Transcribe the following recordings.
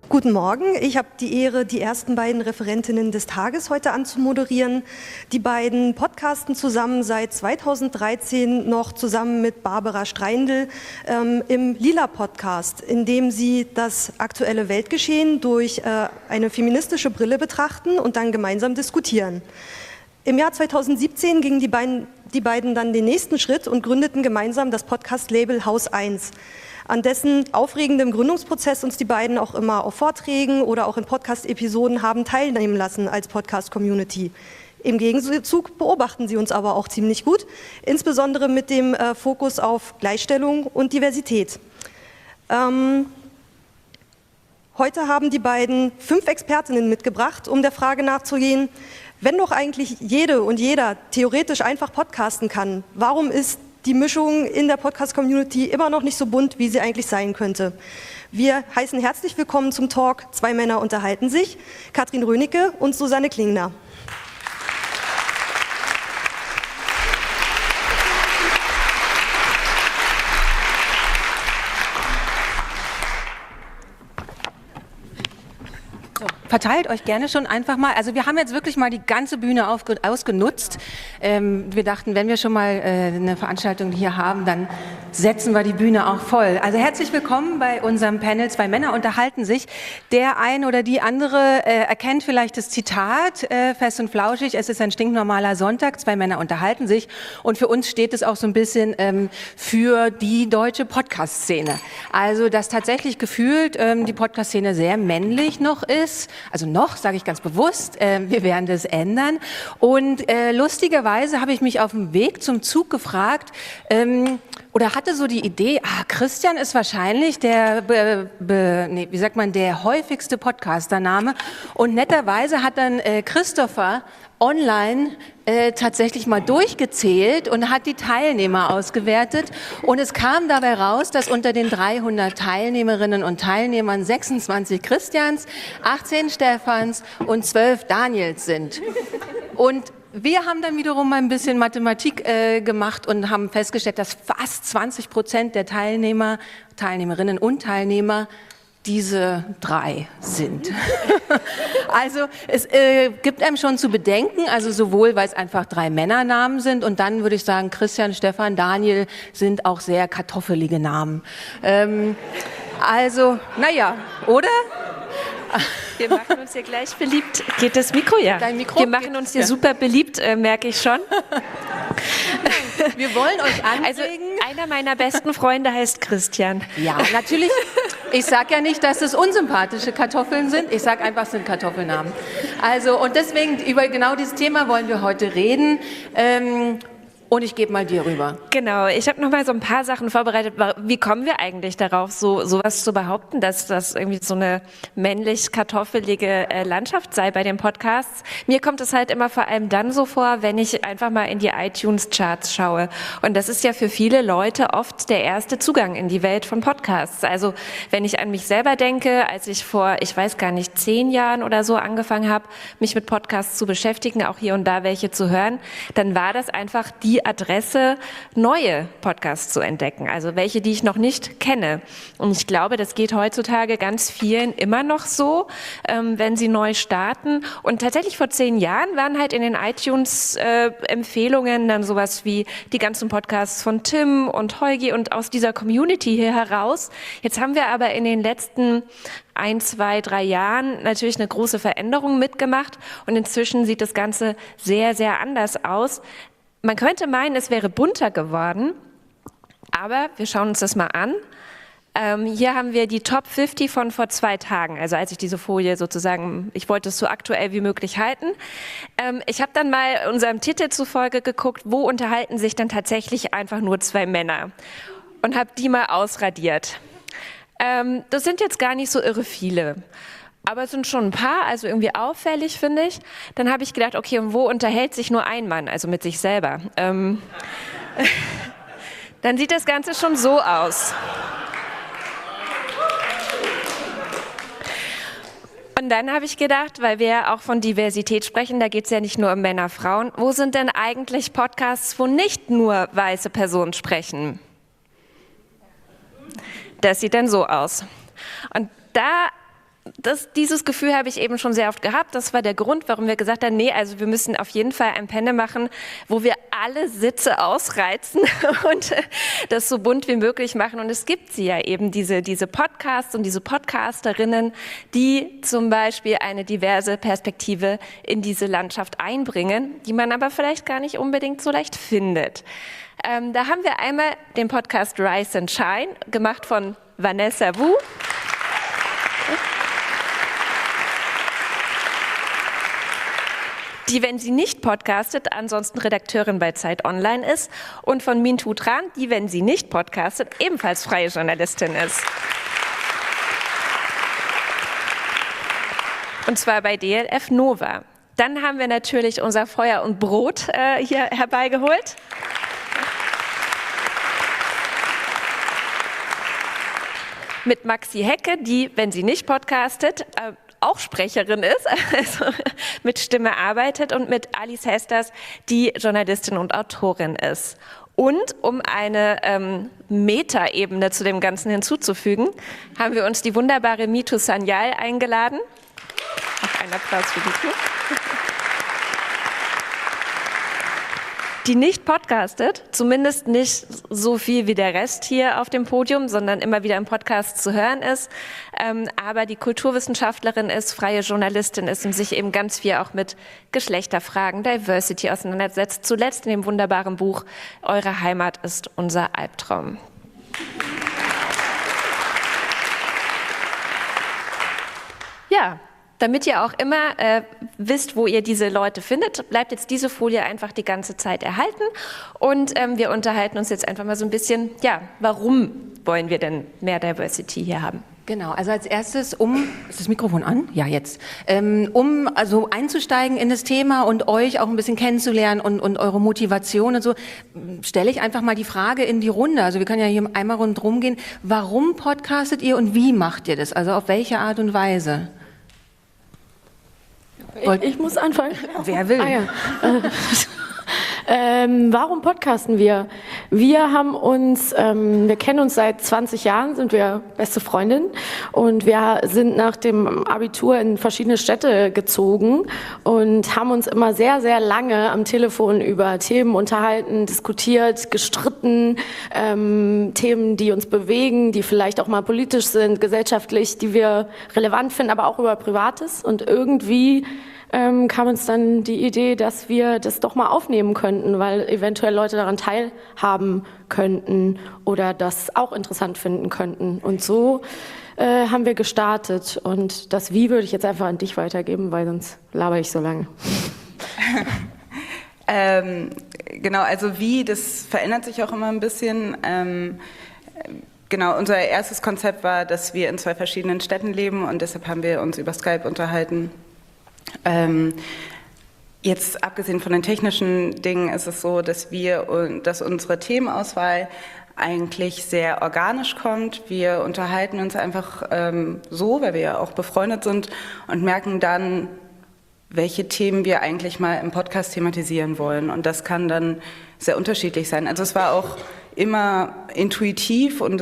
Guten Morgen, ich habe die Ehre, die ersten beiden Referentinnen des Tages heute anzumoderieren. Die beiden podcasten zusammen seit 2013 noch zusammen mit Barbara Streindl im Lila-Podcast, in dem sie das aktuelle Weltgeschehen durch eine feministische Brille betrachten und dann gemeinsam diskutieren. Im Jahr 2017 gingen die beiden dann den nächsten Schritt und gründeten gemeinsam das Podcast-Label Haus 1. An dessen aufregendem Gründungsprozess uns die beiden auch immer auf Vorträgen oder auch in Podcast-Episoden haben teilnehmen lassen als Podcast-Community. Im Gegenzug beobachten sie uns aber auch ziemlich gut, insbesondere mit dem Fokus auf Gleichstellung und Diversität. Heute haben die beiden 5 Expertinnen mitgebracht, um der Frage nachzugehen, wenn doch eigentlich jede und jeder theoretisch einfach podcasten kann, warum ist die Mischung in der Podcast-Community immer noch nicht so bunt, wie sie eigentlich sein könnte? Wir heißen herzlich willkommen zum Talk Zwei Männer unterhalten sich, Katrin Rönecke und Susanne Klingner. Verteilt euch gerne schon einfach mal. Also wir haben jetzt wirklich mal die ganze Bühne ausgenutzt. Wir dachten, wenn wir schon mal eine Veranstaltung hier haben, dann setzen wir die Bühne auch voll. Also herzlich willkommen bei unserem Panel Zwei Männer unterhalten sich. Der ein oder die andere erkennt vielleicht das Zitat, fest und flauschig, es ist ein stinknormaler Sonntag, zwei Männer unterhalten sich. Und für uns steht es auch so ein bisschen für die deutsche Podcast-Szene. Also dass tatsächlich gefühlt die Podcast-Szene sehr männlich noch ist. Also noch, sage ich ganz bewusst, wir werden das ändern. Und lustigerweise habe ich mich auf dem Weg zum Zug gefragt, oder hatte so die Idee, Christian ist wahrscheinlich der, der häufigste Podcastername. Und netterweise hat dann Christopher online tatsächlich mal durchgezählt und hat die Teilnehmer ausgewertet. Und es kam dabei raus, dass unter den 300 Teilnehmerinnen und Teilnehmern 26 Christians, 18 Stephans und 12 Daniels sind. Und wir haben dann wiederum mal ein bisschen Mathematik gemacht und haben festgestellt, dass fast 20% der Teilnehmerinnen und Teilnehmer diese 3 sind. Also es gibt einem schon zu bedenken, also sowohl, weil es einfach 3 Männernamen sind und dann würde ich sagen, Christian, Stefan, Daniel sind auch sehr kartoffelige Namen. Also, naja, oder? Wir machen uns hier gleich beliebt. Geht das Mikro? Ja. Dein Mikro? Wir machen uns hier super beliebt, merke ich schon. Wir wollen euch anregen. Also einer meiner besten Freunde heißt Christian. Ja, natürlich. Ich sage ja nicht, dass es unsympathische Kartoffeln sind. Ich sage einfach, es sind Kartoffelnamen. Also, und deswegen, über genau dieses Thema wollen wir heute reden. Und ich gebe mal dir rüber. Genau, ich habe noch mal so ein paar Sachen vorbereitet. Wie kommen wir eigentlich darauf, sowas zu behaupten, dass das irgendwie so eine männlich-kartoffelige Landschaft sei bei den Podcasts? Mir kommt es halt immer vor allem dann so vor, wenn ich einfach mal in die iTunes-Charts schaue. Und das ist ja für viele Leute oft der erste Zugang in die Welt von Podcasts. Also wenn ich an mich selber denke, als ich vor, ich weiß gar nicht, 10 Jahren oder so angefangen habe, mich mit Podcasts zu beschäftigen, auch hier und da welche zu hören, dann war das einfach die Adresse, neue Podcasts zu entdecken, also welche, die ich noch nicht kenne. Und ich glaube, das geht heutzutage ganz vielen immer noch so, wenn sie neu starten. Und tatsächlich vor 10 Jahren waren halt in den iTunes-Empfehlungen dann sowas wie die ganzen Podcasts von Tim und Heugi und aus dieser Community hier heraus. Jetzt haben wir aber in den letzten 1, 2, 3 Jahren natürlich eine große Veränderung mitgemacht und inzwischen sieht das Ganze sehr, sehr anders aus. Man könnte meinen, es wäre bunter geworden, aber wir schauen uns das mal an. Hier haben wir die Top 50 von vor 2 Tagen, also als ich diese Folie sozusagen, ich wollte es so aktuell wie möglich halten. Ich habe dann mal unserem Titel zufolge geguckt, wo unterhalten sich dann tatsächlich einfach nur 2 Männer und habe die mal ausradiert. Das sind jetzt gar nicht so irre viele. Aber es sind schon ein paar, also irgendwie auffällig, finde ich. Dann habe ich gedacht, okay, und wo unterhält sich nur ein Mann, also mit sich selber? Dann sieht das Ganze schon so aus. Und dann habe ich gedacht, weil wir ja auch von Diversität sprechen, da geht es ja nicht nur um Männer, Frauen, wo sind denn eigentlich Podcasts, wo nicht nur weiße Personen sprechen? Das sieht dann so aus. Und da dieses Gefühl habe ich eben schon sehr oft gehabt. Das war der Grund, warum wir gesagt haben, nee, also wir müssen auf jeden Fall ein Panel machen, wo wir alle Sitze ausreizen und das so bunt wie möglich machen. Und es gibt sie ja eben, diese Podcasts und diese Podcasterinnen, die zum Beispiel eine diverse Perspektive in diese Landschaft einbringen, die man aber vielleicht gar nicht unbedingt so leicht findet. Da haben wir einmal den Podcast Rise and Shine, gemacht von Vanessa Wu. Die, wenn sie nicht podcastet, ansonsten Redakteurin bei Zeit Online ist, und von Mintu Tran, die, wenn sie nicht podcastet, ebenfalls freie Journalistin ist. Und zwar bei DLF Nova. Dann haben wir natürlich unser Feuer und Brot hier herbeigeholt. Mit Maxi Hecke, die, wenn sie nicht podcastet, auch Sprecherin ist, also mit Stimme arbeitet, und mit Alice Hesters, die Journalistin und Autorin ist. Und um eine Meta-Ebene zu dem Ganzen hinzuzufügen, haben wir uns die wunderbare Mitu Sanyal eingeladen. Noch einen Applaus für Mitu. Die nicht podcastet, zumindest nicht so viel wie der Rest hier auf dem Podium, sondern immer wieder im Podcast zu hören ist, aber die Kulturwissenschaftlerin ist, freie Journalistin ist und sich eben ganz viel auch mit Geschlechterfragen, Diversity auseinandersetzt, zuletzt in dem wunderbaren Buch Eure Heimat ist unser Albtraum. Ja. Damit ihr auch immer wisst, wo ihr diese Leute findet, bleibt jetzt diese Folie einfach die ganze Zeit erhalten. Und wir unterhalten uns jetzt einfach mal so ein bisschen, ja, warum wollen wir denn mehr Diversity hier haben? Genau, also als erstes, ist das Mikrofon an? Ja, jetzt. Also einzusteigen in das Thema und euch auch ein bisschen kennenzulernen und eure Motivation und so, stelle ich einfach mal die Frage in die Runde. Also wir können ja hier einmal rundherum gehen. Warum podcastet ihr und wie macht ihr das? Also auf welche Art und Weise? Ich muss anfangen. Wer will? Ah, ja. Warum podcasten wir? Wir haben uns, wir kennen uns seit 20 Jahren, sind wir beste Freundinnen, und wir sind nach dem Abitur in verschiedene Städte gezogen und haben uns immer sehr, sehr lange am Telefon über Themen unterhalten, diskutiert, gestritten, Themen, die uns bewegen, die vielleicht auch mal politisch sind, gesellschaftlich, die wir relevant finden, aber auch über Privates, und irgendwie kam uns dann die Idee, dass wir das doch mal aufnehmen könnten, weil eventuell Leute daran teilhaben könnten oder das auch interessant finden könnten. Und so haben wir gestartet. Und das Wie würde ich jetzt einfach an dich weitergeben, weil sonst laber ich so lange. Genau, also Wie, das verändert sich auch immer ein bisschen. Genau, unser erstes Konzept war, dass wir in 2 verschiedenen Städten leben, und deshalb haben wir uns über Skype unterhalten. Jetzt abgesehen von den technischen Dingen ist es so, dass unsere Themenauswahl eigentlich sehr organisch kommt. Wir unterhalten uns einfach so, weil wir ja auch befreundet sind, und merken dann, welche Themen wir eigentlich mal im Podcast thematisieren wollen. Und das kann dann sehr unterschiedlich sein. Also es war auch immer intuitiv, und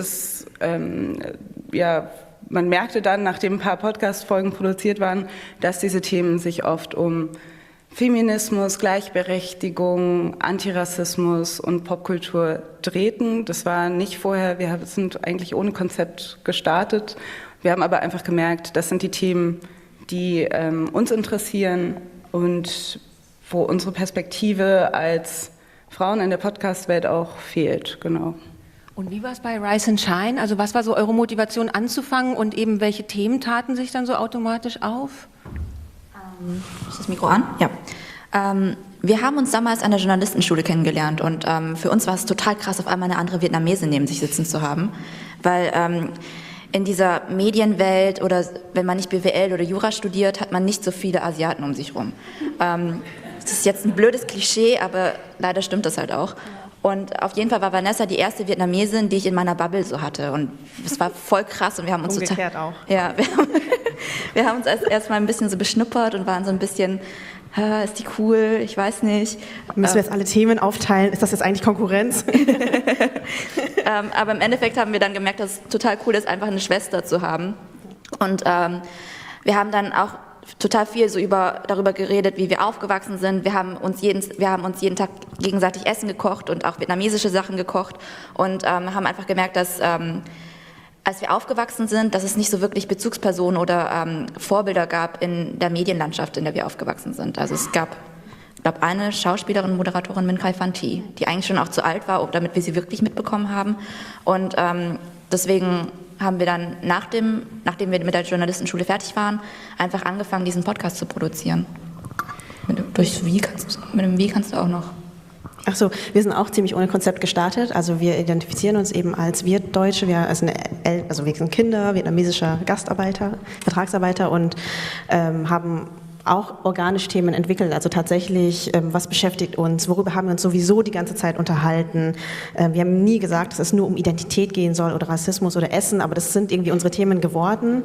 man merkte dann, nachdem ein paar Podcast-Folgen produziert waren, dass diese Themen sich oft um Feminismus, Gleichberechtigung, Antirassismus und Popkultur drehten. Das war nicht vorher, wir sind eigentlich ohne Konzept gestartet. Wir haben aber einfach gemerkt, das sind die Themen, die uns interessieren und wo unsere Perspektive als Frauen in der Podcast-Welt auch fehlt. Genau. Und wie war es bei Rise and Shine? Also was war so eure Motivation anzufangen, und eben welche Themen taten sich dann so automatisch auf? Ist das Mikro an? Ja. Wir haben uns damals an der Journalistenschule kennengelernt, und für uns war es total krass, auf einmal eine andere Vietnamesin neben sich sitzen zu haben, weil in dieser Medienwelt, oder wenn man nicht BWL oder Jura studiert, hat man nicht so viele Asiaten um sich rum. Das ist jetzt ein blödes Klischee, aber leider stimmt das halt auch. Und auf jeden Fall war Vanessa die erste Vietnamesin, die ich in meiner Bubble so hatte. Und es war voll krass, und wir haben uns umgekehrt auch. Ja, wir haben uns erst mal ein bisschen so beschnuppert und waren so ein bisschen, ist die cool, ich weiß nicht. Müssen wir jetzt alle Themen aufteilen? Ist das jetzt eigentlich Konkurrenz? Aber im Endeffekt haben wir dann gemerkt, dass es total cool ist, einfach eine Schwester zu haben. Und wir haben dann auch total viel so darüber geredet, wie wir aufgewachsen sind. Wir haben uns jeden Tag gegenseitig Essen gekocht und auch vietnamesische Sachen gekocht und haben einfach gemerkt, dass als wir aufgewachsen sind, dass es nicht so wirklich Bezugspersonen oder Vorbilder gab in der Medienlandschaft, in der wir aufgewachsen sind. Also es gab, ich glaube, eine Schauspielerin, Moderatorin, Min Khai Phan Thi, die eigentlich schon auch zu alt war, damit wir sie wirklich mitbekommen haben. Und deswegen haben wir dann, nachdem wir mit der Journalistenschule fertig waren, einfach angefangen, diesen Podcast zu produzieren. Mit dem Wie kannst du auch noch. Ach so, wir sind auch ziemlich ohne Konzept gestartet. Also wir identifizieren uns eben als Vietdeutsche. Wir sind Kinder, vietnamesischer Vertragsarbeiter und haben auch organisch Themen entwickeln, also tatsächlich, was beschäftigt uns, worüber haben wir uns sowieso die ganze Zeit unterhalten. Wir haben nie gesagt, dass es nur um Identität gehen soll oder Rassismus oder Essen, aber das sind irgendwie unsere Themen geworden.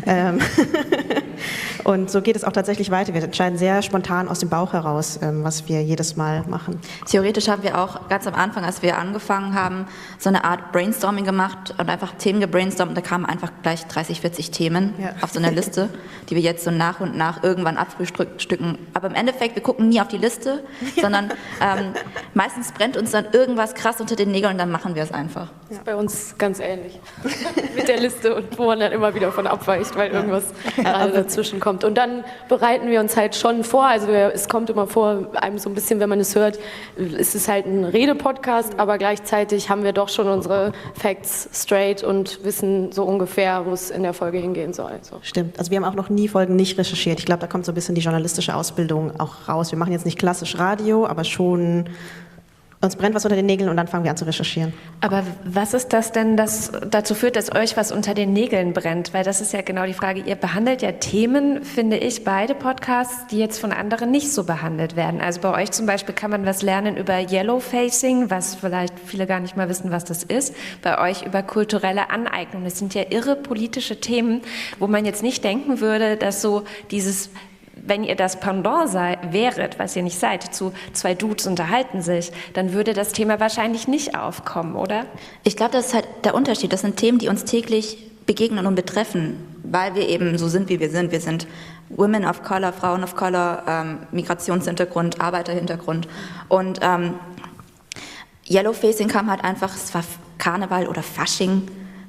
Und so geht es auch tatsächlich weiter. Wir entscheiden sehr spontan aus dem Bauch heraus, was wir jedes Mal machen. Theoretisch haben wir auch ganz am Anfang, als wir angefangen haben, so eine Art Brainstorming gemacht und einfach Themen gebrainstormt. Da kamen einfach gleich 30, 40 Themen auf so einer Liste, die wir jetzt so nach und nach irgendwann abfrühstücken. Aber im Endeffekt, wir gucken nie auf die Liste, sondern meistens brennt uns dann irgendwas krass unter den Nägeln und dann machen wir es einfach. Das ist bei uns ganz ähnlich mit der Liste und wo man dann immer wieder von abweicht, weil irgendwas dazwischen kommt. Und dann bereiten wir uns halt schon vor, also es kommt immer vor, einem so ein bisschen, wenn man es hört, es ist halt ein Rede-Podcast, aber gleichzeitig haben wir doch schon unsere Facts straight und wissen so ungefähr, wo es in der Folge hingehen soll. So. Stimmt, also wir haben auch noch nie Folgen nicht recherchiert. Ich glaube, da kommt so ein bisschen die journalistische Ausbildung auch raus. Wir machen jetzt nicht klassisch Radio, aber schon, uns brennt was unter den Nägeln und dann fangen wir an zu recherchieren. Aber was ist das denn, das dazu führt, dass euch was unter den Nägeln brennt? Weil das ist ja genau die Frage. Ihr behandelt ja Themen, finde ich, beide Podcasts, die jetzt von anderen nicht so behandelt werden. Also bei euch zum Beispiel kann man was lernen über Yellowfacing, was vielleicht viele gar nicht mal wissen, was das ist. Bei euch über kulturelle Aneignung. Das sind ja irre politische Themen, wo man jetzt nicht denken würde, dass so dieses, wenn ihr das Pendant wäret, was ihr nicht seid, zu zwei Dudes unterhalten sich, dann würde das Thema wahrscheinlich nicht aufkommen, oder? Ich glaube, das ist halt der Unterschied. Das sind Themen, die uns täglich begegnen und betreffen, weil wir eben so sind, wie wir sind. Wir sind Women of Color, Frauen of Color, Migrationshintergrund, Arbeiterhintergrund. Und Yellowfacing kam halt einfach, es war Karneval oder Fasching,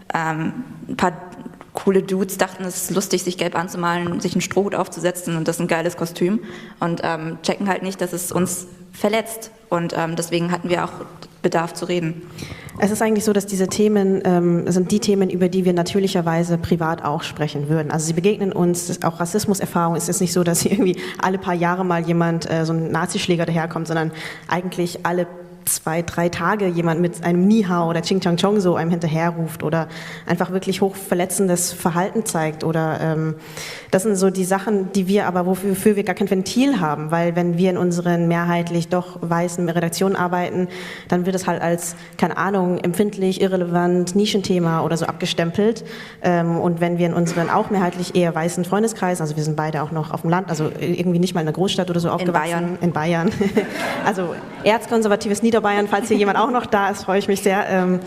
ein paar coole Dudes dachten, es ist lustig, sich gelb anzumalen, sich einen Strohhut aufzusetzen und das ist ein geiles Kostüm und checken halt nicht, dass es uns verletzt und deswegen hatten wir auch Bedarf zu reden. Es ist eigentlich so, dass diese Themen sind die Themen, über die wir natürlicherweise privat auch sprechen würden. Also sie begegnen uns, auch Rassismuserfahrung. Es ist nicht so, dass hier irgendwie alle paar Jahre mal jemand, so ein Nazischläger daherkommt, sondern eigentlich alle 2, 3 Tage jemand mit einem Ni Hao oder Ching Chang Chong so einem hinterherruft oder einfach wirklich hochverletzendes Verhalten zeigt oder das sind so die Sachen, die wir aber, wofür wir gar kein Ventil haben, weil wenn wir in unseren mehrheitlich doch weißen Redaktionen arbeiten, dann wird es halt als, keine Ahnung, empfindlich, irrelevant, Nischenthema oder so abgestempelt und wenn wir in unseren auch mehrheitlich eher weißen Freundeskreis, also wir sind beide auch noch auf dem Land, also irgendwie nicht mal in einer Großstadt oder so aufgewachsen. In Bayern. Also erzkonservatives Niederbayern, falls hier jemand auch noch da ist, freue ich mich sehr.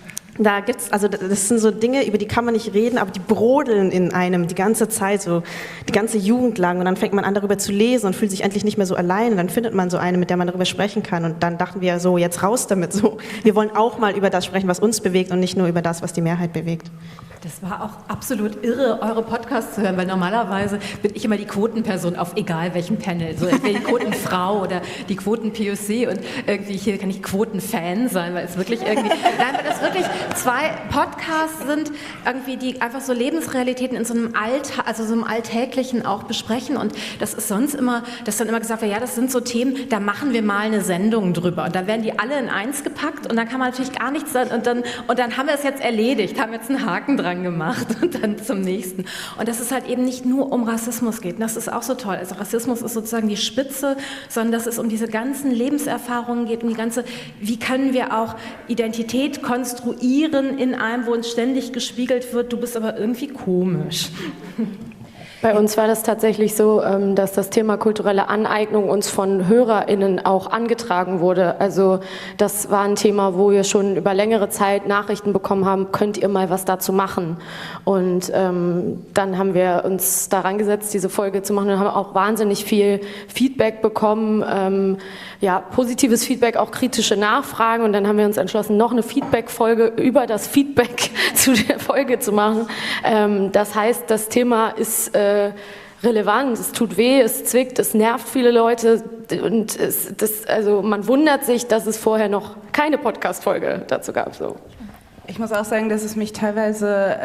Da gibt's, also das sind so Dinge, über die kann man nicht reden, aber die brodeln in einem die ganze Zeit, so die ganze Jugend lang und dann fängt man an darüber zu lesen und fühlt sich endlich nicht mehr so allein und dann findet man so eine, mit der man darüber sprechen kann und dann dachten wir so, jetzt raus damit, so. Wir wollen auch mal über das sprechen, was uns bewegt und nicht nur über das, was die Mehrheit bewegt. Das war auch absolut irre, eure Podcasts zu hören, weil normalerweise bin ich immer die Quotenperson auf egal welchem Panel. So entweder die Quotenfrau oder die Quoten-POC und irgendwie hier kann ich Quotenfan sein, weil es wirklich irgendwie, nein, weil das wirklich 2 Podcasts sind, irgendwie, die einfach so Lebensrealitäten in so einem also so einem Alltäglichen auch besprechen und das ist sonst immer, dass dann immer gesagt wird, ja, das sind so Themen, da machen wir mal eine Sendung drüber und dann werden die alle in eins gepackt und dann kann man natürlich gar nichts sagen und dann haben wir es jetzt erledigt, haben jetzt einen Haken dran gemacht und dann zum nächsten. Und dass es halt eben nicht nur um Rassismus geht. Und das ist auch so toll. Also Rassismus ist sozusagen die Spitze, sondern dass es um diese ganzen Lebenserfahrungen geht, um die ganze, wie können wir auch Identität konstruieren in einem, wo uns ständig gespiegelt wird, du bist aber irgendwie komisch. Bei uns war das tatsächlich so, dass das Thema kulturelle Aneignung uns von HörerInnen auch angetragen wurde. Also das war ein Thema, wo wir schon über längere Zeit Nachrichten bekommen haben, könnt ihr mal was dazu machen? Und dann haben wir uns daran gesetzt, diese Folge zu machen und haben auch wahnsinnig viel Feedback bekommen, positives Feedback, auch kritische Nachfragen, und dann haben wir uns entschlossen, noch eine Feedback-Folge über das Feedback zu der Folge zu machen. Das heißt, das Thema ist relevant, es tut weh, es zwickt, es nervt viele Leute und also man wundert sich, dass es vorher noch keine Podcast-Folge dazu gab. So. Ich muss auch sagen, dass es mich teilweise,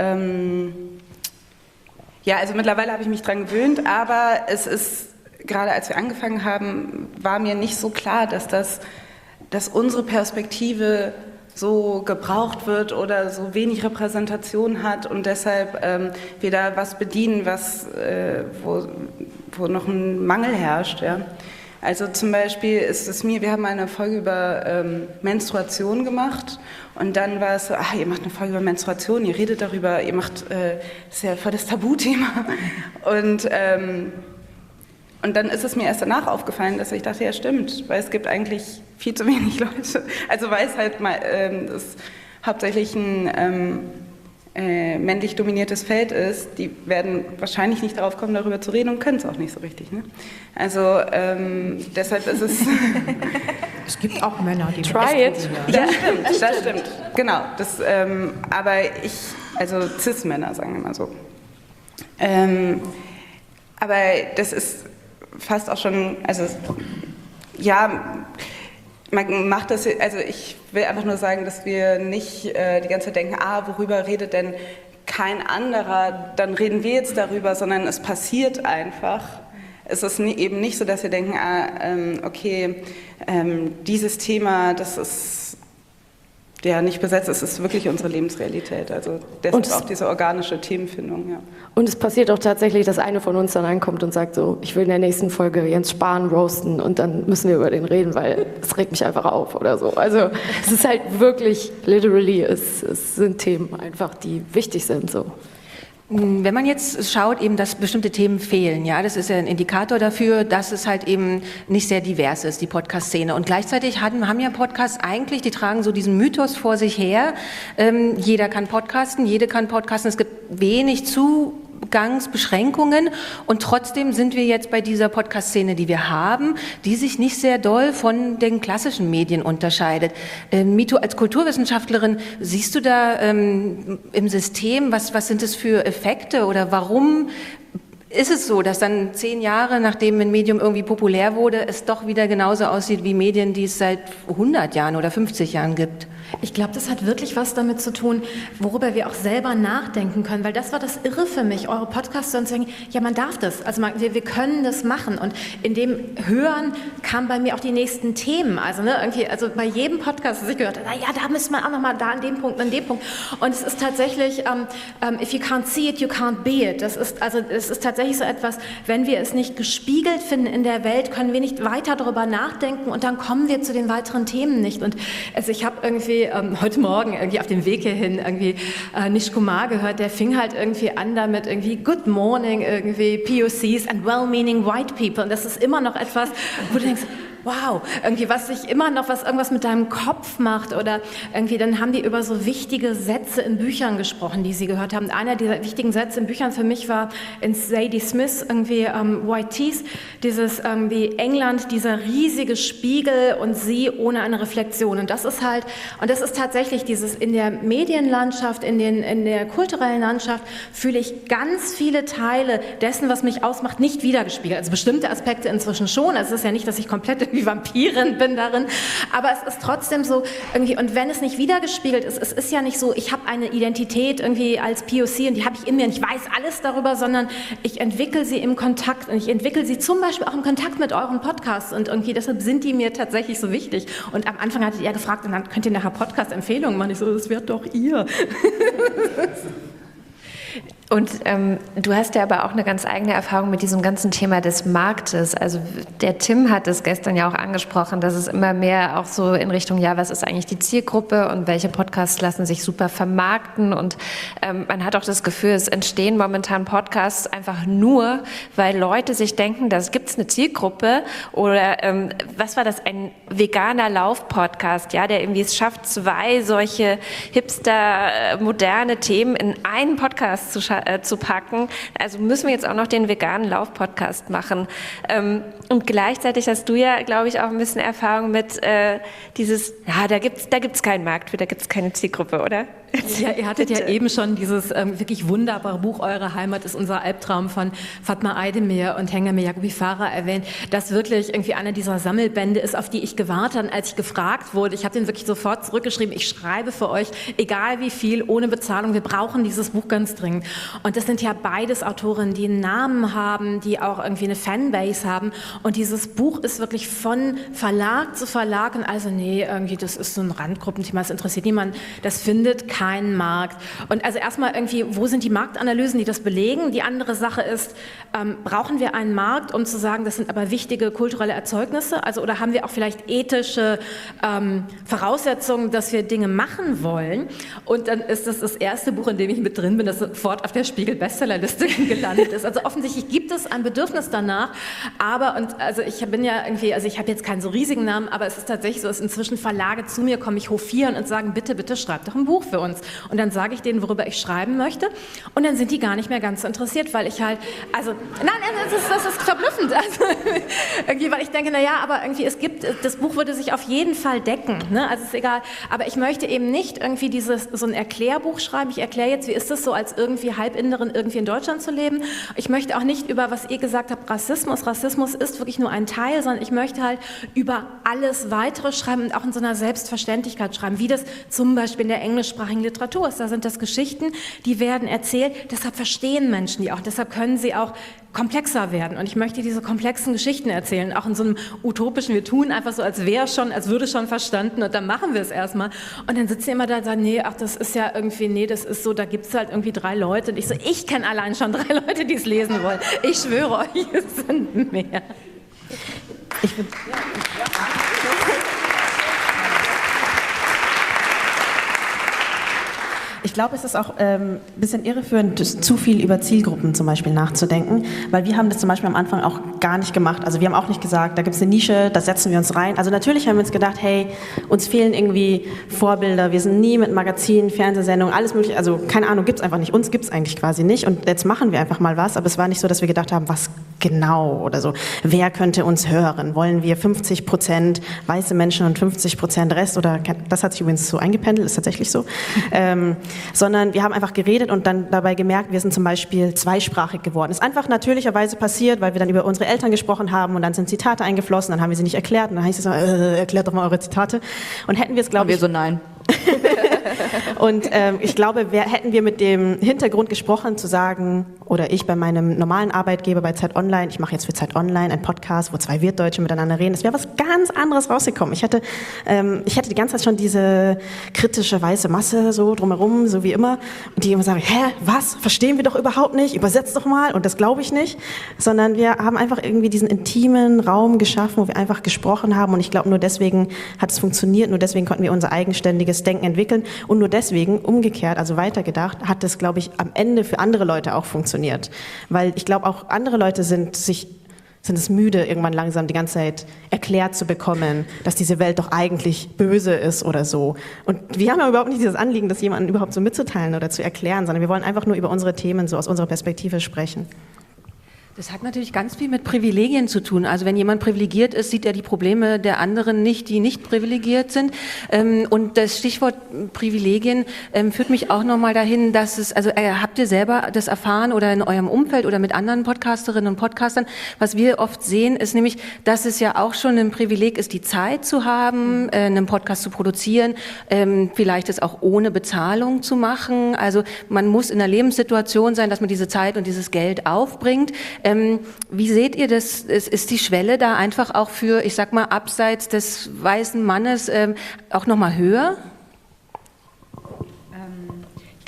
also mittlerweile habe ich mich dran gewöhnt, aber es ist, gerade als wir angefangen haben, war mir nicht so klar, dass unsere Perspektive so gebraucht wird oder so wenig Repräsentation hat und deshalb wir da was bedienen, wo noch ein Mangel herrscht. Ja. Also zum Beispiel wir haben eine Folge über Menstruation gemacht und dann war es so, ihr macht eine Folge über Menstruation, ihr redet darüber, das ist ja voll das Tabuthema. Und dann ist es mir erst danach aufgefallen, dass ich dachte, ja stimmt, weil es gibt eigentlich viel zu wenig Leute. Also weil es halt mal es hauptsächlich ein männlich dominiertes Feld ist, die werden wahrscheinlich nicht darauf kommen, darüber zu reden und können es auch nicht so richtig. Ne? Also deshalb ist es... Es gibt auch Männer, die... Try it. Das stimmt. Genau. Aber also Cis-Männer, sagen wir mal so. Aber das ist fast auch schon, man macht das, also ich will einfach nur sagen, dass wir nicht die ganze Zeit denken, worüber redet denn kein anderer, dann reden wir jetzt darüber, sondern es passiert einfach. Es ist eben nicht so, dass wir denken, dieses Thema, das ist ja nicht besetzt, es ist wirklich unsere Lebensrealität. Also deshalb auch diese organische Themenfindung. Ja. Und es passiert auch tatsächlich, dass eine von uns dann reinkommt und sagt so, ich will in der nächsten Folge Jens Spahn roasten und dann müssen wir über den reden, weil es regt mich einfach auf oder so. Also es ist halt wirklich, literally, es sind Themen einfach, die wichtig sind so. Wenn man jetzt schaut, eben, dass bestimmte Themen fehlen, ja, das ist ja ein Indikator dafür, dass es halt eben nicht sehr divers ist, die Podcast-Szene. Und gleichzeitig haben ja Podcasts eigentlich, die tragen so diesen Mythos vor sich her. Jeder kann podcasten, es gibt wenig Zugangsbeschränkungen und trotzdem sind wir jetzt bei dieser Podcast-Szene, die wir haben, die sich nicht sehr doll von den klassischen Medien unterscheidet. Mito, als Kulturwissenschaftlerin, siehst du da im System, was sind das für Effekte oder warum ist es so, dass dann 10 Jahre, nachdem ein Medium irgendwie populär wurde, es doch wieder genauso aussieht wie Medien, die es seit 100 Jahren oder 50 Jahren gibt? Ich glaube, das hat wirklich was damit zu tun, worüber wir auch selber nachdenken können, weil das war das Irre für mich, eure Podcasts zu sagen, ja, man darf das, also wir können das machen und in dem Hören kamen bei mir auch die nächsten Themen, also bei jedem Podcast, das ich gehört habe, da müssen wir auch nochmal da an dem Punkt und es ist tatsächlich, if you can't see it, you can't be it, es ist tatsächlich so etwas, wenn wir es nicht gespiegelt finden in der Welt, können wir nicht weiter darüber nachdenken und dann kommen wir zu den weiteren Themen nicht und also ich habe irgendwie heute Morgen auf dem Weg hierhin Nish Kumar gehört, der fing halt irgendwie an damit Good morning, POCs and well-meaning white people und das ist immer noch etwas, wo du denkst, wow, was irgendwas mit deinem Kopf macht oder dann haben die über so wichtige Sätze in Büchern gesprochen, die sie gehört haben. Einer dieser wichtigen Sätze in Büchern für mich war in Zadie Smith, White Teeth, dieses England, dieser riesige Spiegel und sie ohne eine Reflexion. Und das ist tatsächlich dieses in der Medienlandschaft, in der kulturellen Landschaft fühle ich ganz viele Teile dessen, was mich ausmacht, nicht wiedergespiegelt. Also bestimmte Aspekte inzwischen schon. Also es ist ja nicht, dass ich komplett irgendwie Vampirin bin darin, aber es ist trotzdem so und wenn es nicht wiedergespiegelt ist, es ist ja nicht so, ich habe eine Identität als POC und die habe ich in mir und ich weiß alles darüber, sondern ich entwickle sie im Kontakt und ich entwickle sie zum Beispiel auch im Kontakt mit euren Podcasts und deshalb sind die mir tatsächlich so wichtig. Und am Anfang hattet ihr gefragt, und dann könnt ihr nachher Podcast-Empfehlungen machen. Ich so, das wäre doch ihr. Und du hast ja aber auch eine ganz eigene Erfahrung mit diesem ganzen Thema des Marktes. Also der Tim hat es gestern ja auch angesprochen, dass es immer mehr auch so in Richtung, ja, was ist eigentlich die Zielgruppe und welche Podcasts lassen sich super vermarkten. Und man hat auch das Gefühl, es entstehen momentan Podcasts einfach nur, weil Leute sich denken, da gibt es eine Zielgruppe. Oder was war das, ein veganer Lauf-Podcast, ja, der irgendwie es schafft, 2 solche hipster, moderne Themen in einen Podcast zu packen. Also müssen wir jetzt auch noch den veganen Lauf-Podcast machen. Und gleichzeitig hast du ja, glaube ich, auch ein bisschen Erfahrung mit dieses, ja, da gibt's keinen Markt für, da gibt's keine Zielgruppe, oder? Ja, ihr hattet ja eben schon dieses wirklich wunderbare Buch Eure Heimat ist unser Albtraum von Fatma Aydemir und Hengame Yaghoubi Farah erwähnt, das wirklich irgendwie einer dieser Sammelbände ist, auf die ich gewartet habe, als ich gefragt wurde. Ich habe den wirklich sofort zurückgeschrieben, ich schreibe für euch, egal wie viel, ohne Bezahlung, wir brauchen dieses Buch ganz dringend. Und das sind ja beides Autorinnen, die einen Namen haben, die auch irgendwie eine Fanbase haben. Und dieses Buch ist wirklich von Verlag zu Verlag und also nee, irgendwie das ist so ein Randgruppenthema, das interessiert niemanden, das findet keinen Markt. Und also erstmal irgendwie, wo sind die Marktanalysen, die das belegen? Die andere Sache ist, brauchen wir einen Markt, um zu sagen, das sind aber wichtige kulturelle Erzeugnisse? Also oder haben wir auch vielleicht ethische Voraussetzungen, dass wir Dinge machen wollen? Und dann ist das erste Buch, in dem ich mit drin bin, das sofort auf der Spiegel-Bestsellerliste gelandet ist. Also offensichtlich gibt es ein Bedürfnis danach, aber und also ich bin ja irgendwie, also ich habe jetzt keinen so riesigen Namen, aber es ist tatsächlich so, dass inzwischen Verlage zu mir kommen, mich hofieren und sagen, bitte, bitte schreib doch ein Buch für uns. Und dann sage ich denen, worüber ich schreiben möchte und dann sind die gar nicht mehr ganz so interessiert, weil ich halt, also nein, das ist verblüffend, also irgendwie, weil ich denke, naja, aber irgendwie das Buch würde sich auf jeden Fall decken, ne? Also ist egal, aber ich möchte eben nicht irgendwie so ein Erklärbuch schreiben, ich erkläre jetzt, wie ist es so, als irgendwie Halbinderin irgendwie in Deutschland zu leben. Ich möchte auch nicht über, was ihr gesagt habt, Rassismus ist wirklich nur ein Teil, sondern ich möchte halt über alles Weitere schreiben und auch in so einer Selbstverständlichkeit schreiben, wie das zum Beispiel in der englischsprachigen Literatur ist. Da sind das Geschichten, die werden erzählt, deshalb verstehen Menschen die auch, deshalb können sie auch komplexer werden. Und ich möchte diese komplexen Geschichten erzählen, auch in so einem utopischen, wir tun einfach so, als würde schon verstanden und dann machen wir es erstmal. Und dann sitzen die immer da und sagen, nee, ach, das ist ja irgendwie, nee, das ist so, da gibt es halt irgendwie 3 Leute. Und ich so, ich kenne allein schon 3 Leute, die es lesen wollen. Ich schwöre euch, es sind mehr. Ich glaube, es ist auch ein bisschen irreführend, zu viel über Zielgruppen zum Beispiel nachzudenken, weil wir haben das zum Beispiel am Anfang auch gar nicht gemacht. Also wir haben auch nicht gesagt, da gibt es eine Nische, da setzen wir uns rein. Also natürlich haben wir uns gedacht, hey, uns fehlen irgendwie Vorbilder, wir sind nie mit Magazinen, Fernsehsendungen, alles mögliche, also keine Ahnung, gibt es einfach nicht. Uns gibt es eigentlich quasi nicht und jetzt machen wir einfach mal was, aber es war nicht so, dass wir gedacht haben, was genau oder so. Wer könnte uns hören? Wollen wir 50% weiße Menschen und 50% Rest oder, das hat sich übrigens so eingependelt, ist tatsächlich so. Sondern wir haben einfach geredet und dann dabei gemerkt, wir sind zum Beispiel zweisprachig geworden. Ist einfach natürlicherweise passiert, weil wir dann über unsere Eltern gesprochen haben und dann sind Zitate eingeflossen, dann haben wir sie nicht erklärt und dann heißt es so, erklärt doch mal eure Zitate. Und hätten wir es, glaube ich... wir so, nein. Und ich glaube, hätten wir mit dem Hintergrund gesprochen, zu sagen, oder ich bei meinem normalen Arbeitgeber bei Zeit Online, ich mache jetzt für Zeit Online einen Podcast, wo 2 Wirtdeutsche miteinander reden, es wäre was ganz anderes rausgekommen. Ich hätte die ganze Zeit schon diese kritische weiße Masse so drumherum, so wie immer, die immer sagen, hä, was, verstehen wir doch überhaupt nicht, übersetzt doch mal, und das glaube ich nicht, sondern wir haben einfach irgendwie diesen intimen Raum geschaffen, wo wir einfach gesprochen haben und ich glaube, nur deswegen hat es funktioniert, nur deswegen konnten wir unser eigenständiges Denken entwickeln und nur deswegen, umgekehrt, also weitergedacht, hat es, glaube ich, am Ende für andere Leute auch funktioniert. Weil ich glaube, auch andere Leute sind es müde, irgendwann langsam die ganze Zeit erklärt zu bekommen, dass diese Welt doch eigentlich böse ist oder so. Und wir haben ja überhaupt nicht dieses Anliegen, das jemandem überhaupt so mitzuteilen oder zu erklären, sondern wir wollen einfach nur über unsere Themen so aus unserer Perspektive sprechen. Das hat natürlich ganz viel mit Privilegien zu tun. Also wenn jemand privilegiert ist, sieht er die Probleme der anderen nicht, die nicht privilegiert sind. Und das Stichwort Privilegien führt mich auch nochmal dahin, dass es, also habt ihr selber das erfahren oder in eurem Umfeld oder mit anderen Podcasterinnen und Podcastern, was wir oft sehen, ist nämlich, dass es ja auch schon ein Privileg ist, die Zeit zu haben, einen Podcast zu produzieren, vielleicht es auch ohne Bezahlung zu machen. Also man muss in einer Lebenssituation sein, dass man diese Zeit und dieses Geld aufbringt. Wie seht ihr das? Ist die Schwelle da einfach auch für, ich sag mal, abseits des weißen Mannes auch nochmal höher?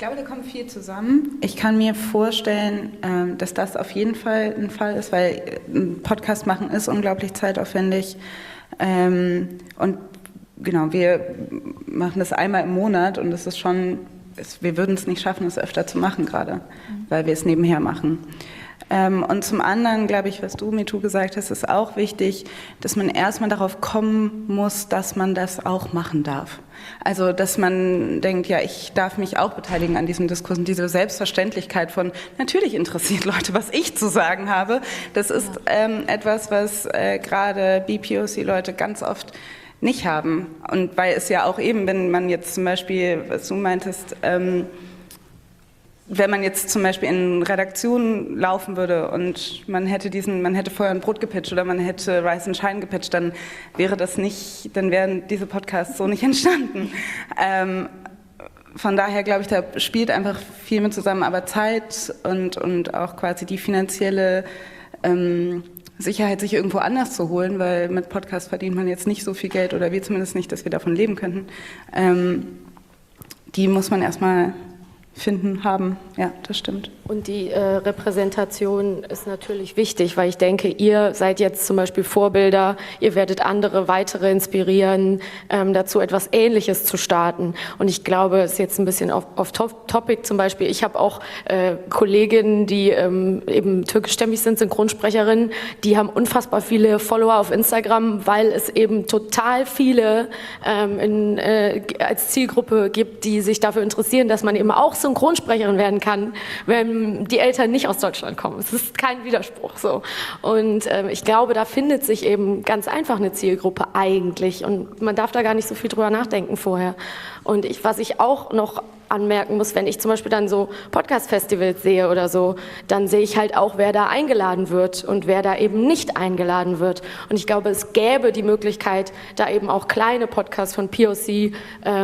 Ich glaube, da kommt viel zusammen. Ich kann mir vorstellen, dass das auf jeden Fall ein Fall ist, weil ein Podcast machen ist unglaublich zeitaufwendig. Und genau, wir machen das einmal im Monat und es ist schon, wir würden es nicht schaffen, es öfter zu machen gerade, weil wir es nebenher machen. Und zum anderen, glaube ich, was du, Mitu, gesagt hast, ist auch wichtig, dass man erstmal darauf kommen muss, dass man das auch machen darf. Also, dass man denkt, ja, ich darf mich auch beteiligen an diesem Diskurs und diese Selbstverständlichkeit von, natürlich interessiert Leute, was ich zu sagen habe. Das ist etwas, was gerade BPOC-Leute ganz oft nicht haben. Und weil es ja auch eben, wenn man jetzt zum Beispiel, was du meintest, wenn man jetzt zum Beispiel in Redaktionen laufen würde und man hätte vorher ein Brot gepitcht oder man hätte Rise and Shine gepitcht, dann wären diese Podcasts so nicht entstanden. Von daher glaube ich, da spielt einfach viel mit zusammen, aber Zeit und auch quasi die finanzielle Sicherheit, sich irgendwo anders zu holen, weil mit Podcast verdient man jetzt nicht so viel Geld oder wir zumindest nicht, dass wir davon leben könnten. Die muss man erstmal haben. Ja, das stimmt. Und die Repräsentation ist natürlich wichtig, weil ich denke, ihr seid jetzt zum Beispiel Vorbilder, ihr werdet andere weitere inspirieren, dazu etwas Ähnliches zu starten. Und ich glaube, es ist jetzt ein bisschen auf Topic zum Beispiel. Ich habe auch Kolleginnen, die eben türkischstämmig sind, Synchronsprecherinnen, die haben unfassbar viele Follower auf Instagram, weil es eben total viele als Zielgruppe gibt, die sich dafür interessieren, dass man eben auch Synchronsprecherin werden kann, wenn die Eltern nicht aus Deutschland kommen. Es ist kein Widerspruch so. Und ich glaube, da findet sich eben ganz einfach eine Zielgruppe eigentlich und man darf da gar nicht so viel drüber nachdenken vorher. Und was ich auch noch anmerken muss, wenn ich zum Beispiel dann so Podcast-Festivals sehe oder so, dann sehe ich halt auch, wer da eingeladen wird und wer da eben nicht eingeladen wird. Und ich glaube, es gäbe die Möglichkeit, da eben auch kleine Podcasts von POC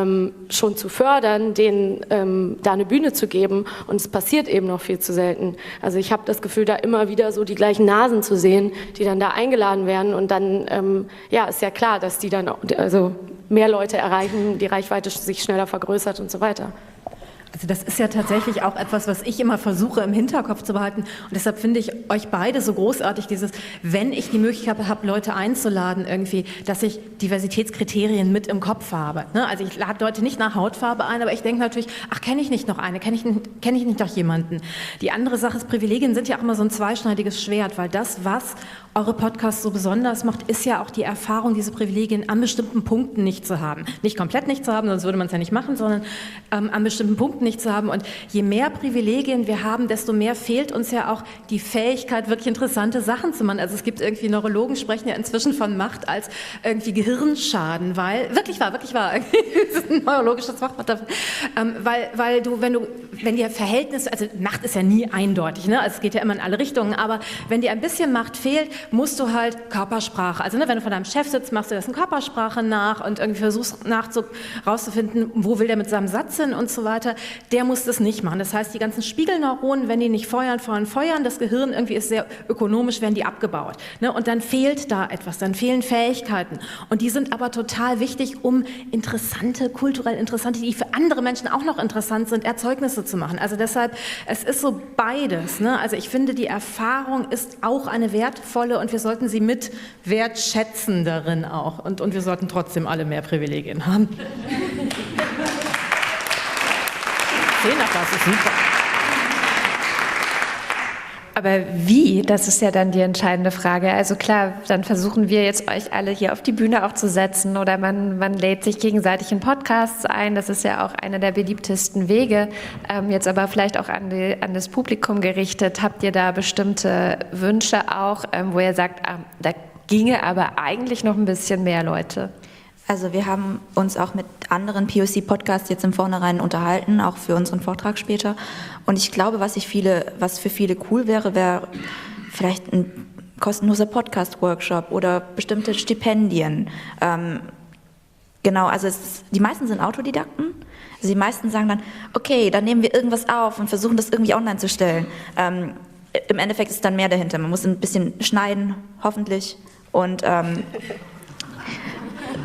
schon zu fördern, denen da eine Bühne zu geben. Und es passiert eben noch viel zu selten. Also ich habe das Gefühl, da immer wieder so die gleichen Nasen zu sehen, die dann da eingeladen werden. Und dann ist ja klar, dass die dann mehr Leute erreichen, die Reichweite sich schneller vergrößert und so weiter. Also das ist ja tatsächlich auch etwas, was ich immer versuche im Hinterkopf zu behalten. Und deshalb finde ich euch beide so großartig, wenn ich die Möglichkeit habe, Leute einzuladen irgendwie, dass ich Diversitätskriterien mit im Kopf habe. Ne? Also ich lade Leute nicht nach Hautfarbe ein, aber ich denke natürlich, kenne ich nicht noch eine, kenne ich nicht noch jemanden. Die andere Sache ist, Privilegien sind ja auch immer so ein zweischneidiges Schwert, weil das, was eure Podcasts so besonders macht, ist ja auch die Erfahrung, diese Privilegien an bestimmten Punkten nicht zu haben. Nicht komplett nicht zu haben, sonst würde man es ja nicht machen, sondern an bestimmten Punkten nicht zu haben. Und je mehr Privilegien wir haben, desto mehr fehlt uns ja auch die Fähigkeit, wirklich interessante Sachen zu machen. Also es gibt irgendwie Neurologen, sprechen ja inzwischen von Macht als irgendwie Gehirnschaden, weil, wirklich wahr, das ist ein neurologisches Fachwort dafür, weil wenn dir Verhältnis, also Macht ist ja nie eindeutig, ne? Also es geht ja immer in alle Richtungen, aber wenn dir ein bisschen Macht fehlt, musst du halt Körpersprache, also wenn du von deinem Chef sitzt, machst du das in Körpersprache nach und irgendwie versuchst rauszufinden, wo will der mit seinem Satz hin und so weiter, der muss das nicht machen. Das heißt, die ganzen Spiegelneuronen, wenn die nicht feuern, das Gehirn irgendwie ist sehr ökonomisch, werden die abgebaut. Ne? Und dann fehlt da etwas, dann fehlen Fähigkeiten. Und die sind aber total wichtig, um kulturell interessante, die für andere Menschen auch noch interessant sind, Erzeugnisse zu machen. Also deshalb, es ist so beides. Ne? Also ich finde, die Erfahrung ist auch eine wertvolle und wir sollten sie mit wertschätzen darin auch. Und wir sollten trotzdem alle mehr Privilegien haben. Das ist super. Aber wie, das ist ja dann die entscheidende Frage. Also klar, dann versuchen wir jetzt euch alle hier auf die Bühne auch zu setzen oder man lädt sich gegenseitig in Podcasts ein. Das ist ja auch einer der beliebtesten Wege. Jetzt aber vielleicht auch an das Publikum gerichtet. Habt ihr da bestimmte Wünsche auch, wo ihr sagt, da ginge aber eigentlich noch ein bisschen mehr Leute? Also wir haben uns auch mit anderen POC-Podcasts jetzt im Vornherein unterhalten, auch für unseren Vortrag später. Und ich glaube, was für viele cool wäre vielleicht ein kostenloser Podcast-Workshop oder bestimmte Stipendien. Genau, also die meisten sind Autodidakten. Also die meisten sagen dann, okay, dann nehmen wir irgendwas auf und versuchen das irgendwie online zu stellen. Im Endeffekt ist dann mehr dahinter. Man muss ein bisschen schneiden, hoffentlich. Und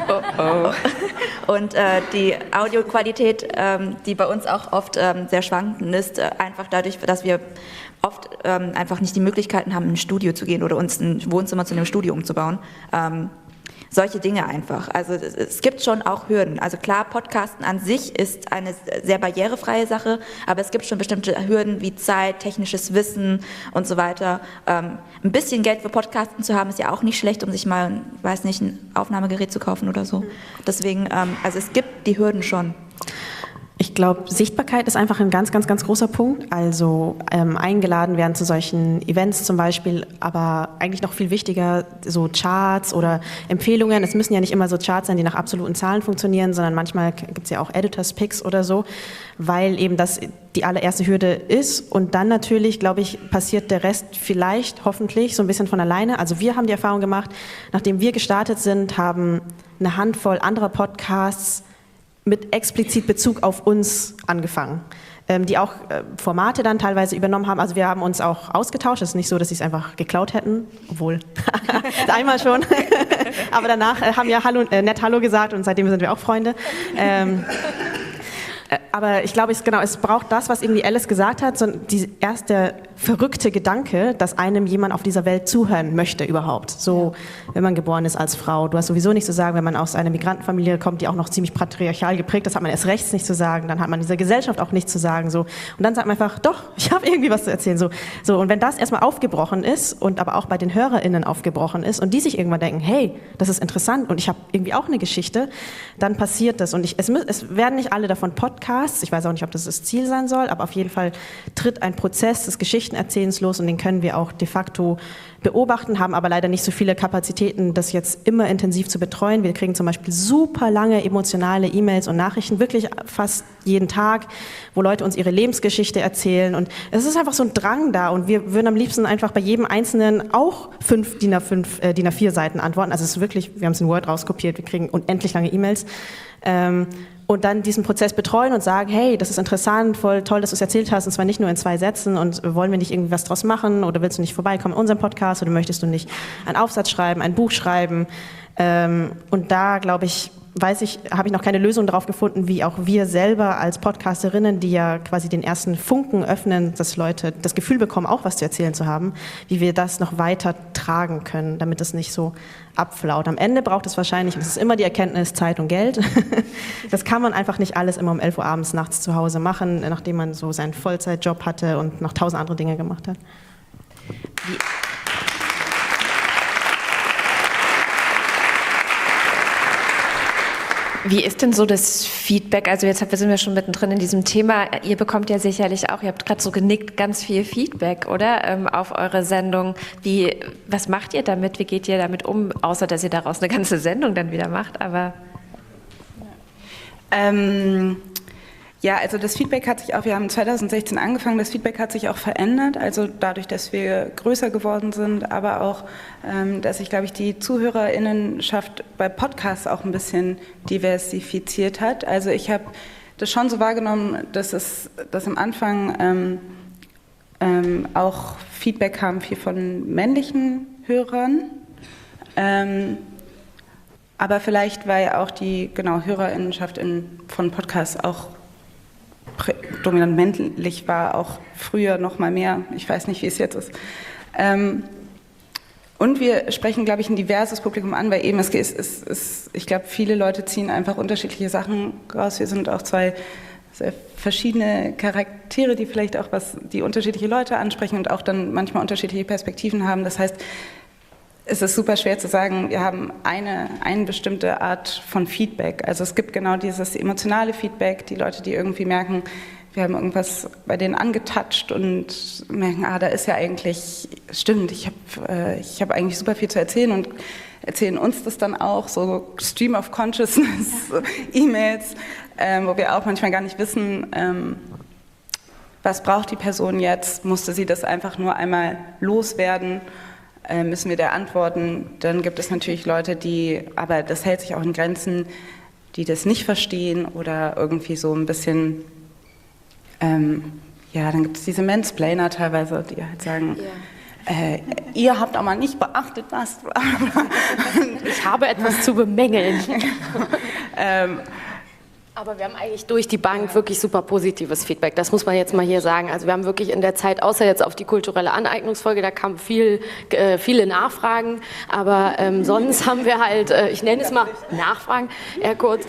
Und die Audioqualität, die bei uns auch oft sehr schwankend ist, einfach dadurch, dass wir oft einfach nicht die Möglichkeiten haben, in ein Studio zu gehen oder uns ein Wohnzimmer zu einem Studio umzubauen. Solche Dinge einfach. Also es gibt schon auch Hürden. Also klar, Podcasten an sich ist eine sehr barrierefreie Sache, aber es gibt schon bestimmte Hürden wie Zeit, technisches Wissen und so weiter. Ein bisschen Geld für Podcasten zu haben, ist ja auch nicht schlecht, um sich mal, weiß nicht, ein Aufnahmegerät zu kaufen oder so. Deswegen, also es gibt die Hürden schon. Ich glaube, Sichtbarkeit ist einfach ein ganz, ganz, ganz großer Punkt. Also eingeladen werden zu solchen Events zum Beispiel, aber eigentlich noch viel wichtiger so Charts oder Empfehlungen. Es müssen ja nicht immer so Charts sein, die nach absoluten Zahlen funktionieren, sondern manchmal gibt es ja auch Editors Picks oder so, weil eben das die allererste Hürde ist. Und dann natürlich, glaube ich, passiert der Rest vielleicht, hoffentlich, so ein bisschen von alleine. Also wir haben die Erfahrung gemacht, nachdem wir gestartet sind, haben eine Handvoll anderer Podcasts mit explizit Bezug auf uns angefangen, die auch Formate dann teilweise übernommen haben. Also wir haben uns auch ausgetauscht. Es ist nicht so, dass sie es einfach geklaut hätten, obwohl einmal schon. Aber danach haben wir nett Hallo gesagt und seitdem sind wir auch Freunde. Aber ich glaube, es braucht das, was irgendwie Alice gesagt hat, so die erste verrückte Gedanke, dass einem jemand auf dieser Welt zuhören möchte überhaupt. So, wenn man geboren ist als Frau. Du hast sowieso nicht zu sagen, wenn man aus einer Migrantenfamilie kommt, die auch noch ziemlich patriarchal geprägt ist, hat man erst rechts nicht zu sagen, dann hat man in dieser Gesellschaft auch nichts zu sagen. So. Und dann sagt man einfach, doch, ich habe irgendwie was zu erzählen. So, und wenn das erstmal aufgebrochen ist und aber auch bei den HörerInnen aufgebrochen ist und die sich irgendwann denken, hey, das ist interessant und ich habe irgendwie auch eine Geschichte, dann passiert das. Und es werden nicht alle davon Podcasts, ich weiß auch nicht, ob das Ziel sein soll, aber auf jeden Fall tritt ein Prozess des Geschichtenerzählens los und den können wir auch de facto beobachten, haben aber leider nicht so viele Kapazitäten, das jetzt immer intensiv zu betreuen. Wir kriegen zum Beispiel super lange emotionale E-Mails und Nachrichten, wirklich fast jeden Tag, wo Leute uns ihre Lebensgeschichte erzählen und es ist einfach so ein Drang da und wir würden am liebsten einfach bei jedem Einzelnen auch 5 DIN A4 Seiten antworten. Also es ist wirklich, wir haben es in Word rauskopiert, wir kriegen unendlich lange E-Mails. Und dann diesen Prozess betreuen und sagen, hey, das ist interessant, voll toll, dass du es erzählt hast, und zwar nicht nur in 2 Sätzen und wollen wir nicht irgendwie was draus machen oder willst du nicht vorbeikommen in unserem Podcast oder möchtest du nicht einen Aufsatz schreiben, ein Buch schreiben? Und da, glaube ich, habe ich noch keine Lösung darauf gefunden, wie auch wir selber als Podcasterinnen, die ja quasi den ersten Funken öffnen, dass Leute das Gefühl bekommen, auch was zu erzählen zu haben, wie wir das noch weiter tragen können, damit es nicht so abflaut. Am Ende braucht es wahrscheinlich, und es ist immer die Erkenntnis, Zeit und Geld. Das kann man einfach nicht alles immer um 11 Uhr abends nachts zu Hause machen, nachdem man so seinen Vollzeitjob hatte und noch 1000 andere Dinge gemacht hat. Wie ist denn so das Feedback? Also jetzt sind wir schon mittendrin in diesem Thema. Ihr bekommt ja sicherlich auch, ihr habt gerade so genickt, ganz viel Feedback, oder? Auf eure Sendung. Was macht ihr damit? Wie geht ihr damit um? Außer, dass ihr daraus eine ganze Sendung dann wieder macht, aber... Ja, also das Feedback hat sich auch, wir haben 2016 angefangen, das Feedback hat sich auch verändert, also dadurch, dass wir größer geworden sind, aber auch, dass sich, glaube ich, die ZuhörerInnenschaft bei Podcasts auch ein bisschen diversifiziert hat. Also ich habe das schon so wahrgenommen, dass am Anfang auch Feedback kam viel von männlichen Hörern, aber vielleicht, weil auch die HörerInnenschaft von Podcasts auch dominant männlich war, auch früher noch mal mehr. Ich weiß nicht, wie es jetzt ist. Und wir sprechen, glaube ich, ein diverses Publikum an, weil eben ich glaube, viele Leute ziehen einfach unterschiedliche Sachen raus. Wir sind auch 2 sehr verschiedene Charaktere, die vielleicht auch die unterschiedliche Leute ansprechen und auch dann manchmal unterschiedliche Perspektiven haben. Das heißt, es ist super schwer zu sagen, wir haben eine bestimmte Art von Feedback. Also es gibt genau dieses emotionale Feedback, die Leute, die irgendwie merken, wir haben irgendwas bei denen angetatscht und merken, da ist ja eigentlich, stimmt, ich hab eigentlich super viel zu erzählen und erzählen uns das dann auch, so Stream of Consciousness, E-Mails, wo wir auch manchmal gar nicht wissen, was braucht die Person jetzt, musste sie das einfach nur einmal loswerden, müssen wir da antworten. Dann gibt es natürlich Leute, aber das hält sich auch in Grenzen, die das nicht verstehen oder irgendwie so ein bisschen, dann gibt es diese Mansplainer teilweise, die halt sagen, ihr habt aber nicht beachtet, was... Ich habe etwas zu bemängeln. Aber wir haben eigentlich durch die Bank wirklich super positives Feedback. Das muss man jetzt mal hier sagen. Also wir haben wirklich in der Zeit, außer jetzt auf die kulturelle Aneignungsfolge, da kamen viele Nachfragen. Aber sonst haben wir halt, ich nenne es mal Nachfragen, eher kurz.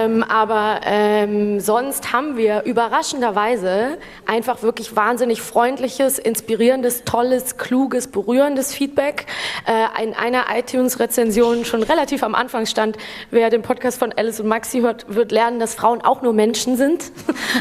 Sonst haben wir überraschenderweise einfach wirklich wahnsinnig freundliches, inspirierendes, tolles, kluges, berührendes Feedback. In einer iTunes-Rezension schon relativ am Anfang stand, wer den Podcast von Alice und Maxi hört, wird lernen, dass Frauen auch nur Menschen sind.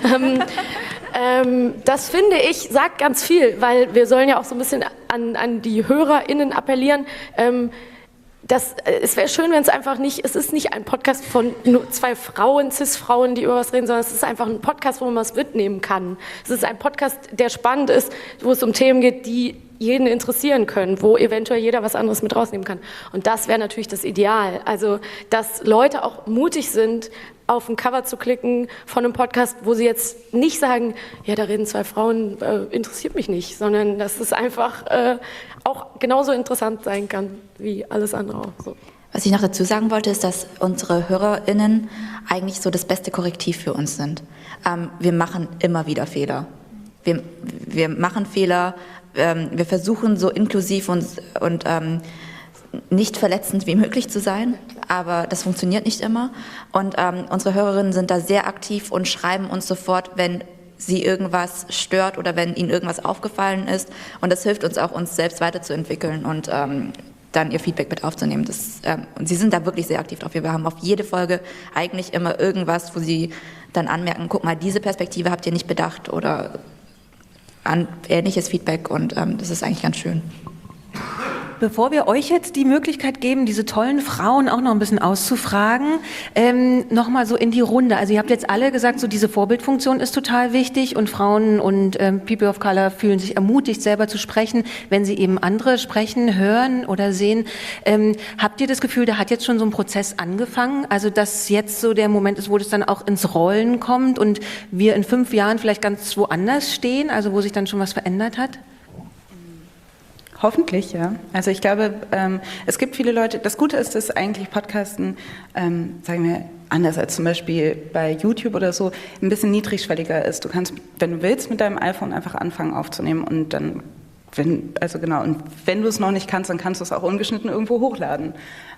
Das finde ich, sagt ganz viel, weil wir sollen ja auch so ein bisschen an die HörerInnen appellieren. Es wäre schön, wenn es einfach nicht, es ist nicht ein Podcast von nur 2 Frauen, Cis-Frauen, die über was reden, sondern es ist einfach ein Podcast, wo man was mitnehmen kann. Es ist ein Podcast, der spannend ist, wo es um Themen geht, die jeden interessieren können, wo eventuell jeder was anderes mit rausnehmen kann. Und das wäre natürlich das Ideal. Also, dass Leute auch mutig sind, auf ein Cover zu klicken von einem Podcast, wo sie jetzt nicht sagen, ja, da reden 2 Frauen, interessiert mich nicht, sondern dass es einfach auch genauso interessant sein kann wie alles andere auch. So. Was ich noch dazu sagen wollte, ist, dass unsere HörerInnen eigentlich so das beste Korrektiv für uns sind. Wir machen immer wieder Fehler. Wir machen Fehler, wir versuchen so inklusiv und nicht verletzend wie möglich zu sein, aber das funktioniert nicht immer. Und unsere Hörerinnen sind da sehr aktiv und schreiben uns sofort, wenn sie irgendwas stört oder wenn ihnen irgendwas aufgefallen ist. Und das hilft uns auch, uns selbst weiterzuentwickeln und dann ihr Feedback mit aufzunehmen. Und sie sind da wirklich sehr aktiv drauf. Wir haben auf jede Folge eigentlich immer irgendwas, wo sie dann anmerken, guck mal, diese Perspektive habt ihr nicht bedacht oder ähnliches Feedback und das ist eigentlich ganz schön. Bevor wir euch jetzt die Möglichkeit geben, diese tollen Frauen auch noch ein bisschen auszufragen, nochmal so in die Runde. Also ihr habt jetzt alle gesagt, so diese Vorbildfunktion ist total wichtig und Frauen und People of Color fühlen sich ermutigt, selber zu sprechen, wenn sie eben andere sprechen, hören oder sehen. Habt ihr das Gefühl, da hat jetzt schon so ein Prozess angefangen? Also dass jetzt so der Moment ist, wo das dann auch ins Rollen kommt und wir in 5 Jahren vielleicht ganz woanders stehen, also wo sich dann schon was verändert hat? Hoffentlich, ja. Also ich glaube, es gibt viele Leute, das Gute ist, dass eigentlich Podcasten, sagen wir, anders als zum Beispiel bei YouTube oder so, ein bisschen niedrigschwelliger ist. Du kannst, wenn du willst, mit deinem iPhone einfach anfangen aufzunehmen und dann, wenn du es noch nicht kannst, dann kannst du es auch ungeschnitten irgendwo hochladen.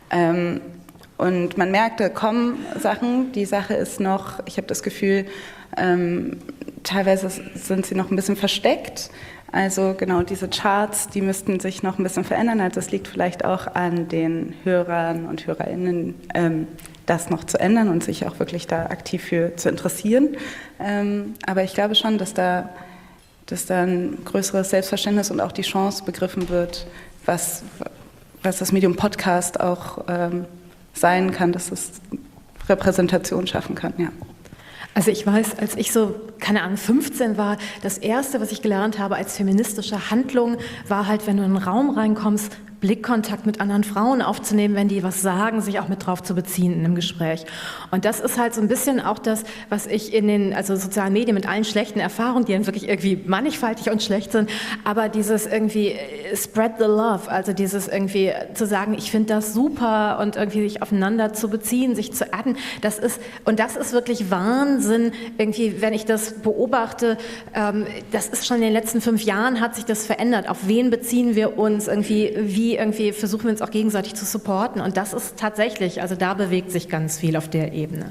Und man merkt, da kommen Sachen, die Sache ist noch, ich habe das Gefühl, teilweise sind sie noch ein bisschen versteckt. Also genau, diese Charts, die müssten sich noch ein bisschen verändern. Also es liegt vielleicht auch an den Hörern und HörerInnen, das noch zu ändern und sich auch wirklich da aktiv für zu interessieren. Aber ich glaube schon, dass da ein größeres Selbstverständnis und auch die Chance begriffen wird, was das Medium Podcast auch sein kann, dass es Repräsentation schaffen kann, ja. Also ich weiß, als ich so, 15 war, das Erste, was ich gelernt habe als feministische Handlung, war halt, wenn du in einen Raum reinkommst, Blickkontakt mit anderen Frauen aufzunehmen, wenn die was sagen, sich auch mit drauf zu beziehen in einem Gespräch. Und das ist halt so ein bisschen auch das, was ich in den sozialen Medien mit allen schlechten Erfahrungen, die dann wirklich irgendwie mannigfaltig und schlecht sind, aber dieses irgendwie spread the love, also dieses irgendwie zu sagen, ich finde das super und irgendwie sich aufeinander zu beziehen, sich zu adden, das ist wirklich Wahnsinn, irgendwie, wenn ich das beobachte, das ist schon in den letzten 5 Jahren hat sich das verändert. Auf wen beziehen wir uns irgendwie versuchen wir uns auch gegenseitig zu supporten und das ist tatsächlich, also da bewegt sich ganz viel auf der Ebene.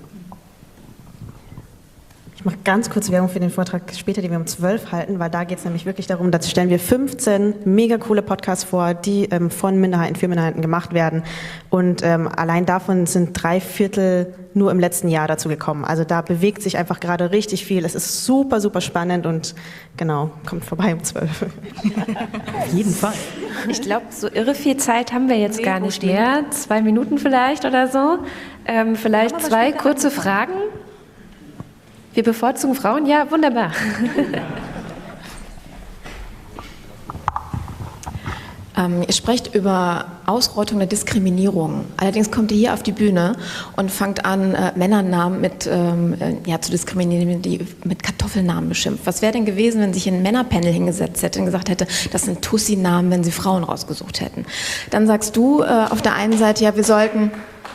Ich mache ganz kurz Werbung für den Vortrag später, den wir um 12 halten, weil da geht es nämlich wirklich darum, da stellen wir 15 mega coole Podcasts vor, die von Minderheiten für Minderheiten gemacht werden und allein davon sind 3/4 nur im letzten Jahr dazu gekommen. Also da bewegt sich einfach gerade richtig viel. Es ist super, super spannend und genau, kommt vorbei um 12. Auf jeden Fall. Ich glaube, so irre viel Zeit haben wir jetzt gar nicht mehr. 2 Minuten vielleicht oder so. Vielleicht 2 kurze Fragen. Wir bevorzugen Frauen? Ja, wunderbar. Ihr sprecht über Ausrottung der Diskriminierung. Allerdings kommt ihr hier auf die Bühne und fangt an, Männernamen zu diskriminieren, die mit Kartoffelnamen beschimpft. Was wäre denn gewesen, wenn sich ein Männerpanel hingesetzt hätte und gesagt hätte, das sind Tussi-Namen, wenn sie Frauen rausgesucht hätten? Dann sagst du auf der einen Seite, ja, wir sollten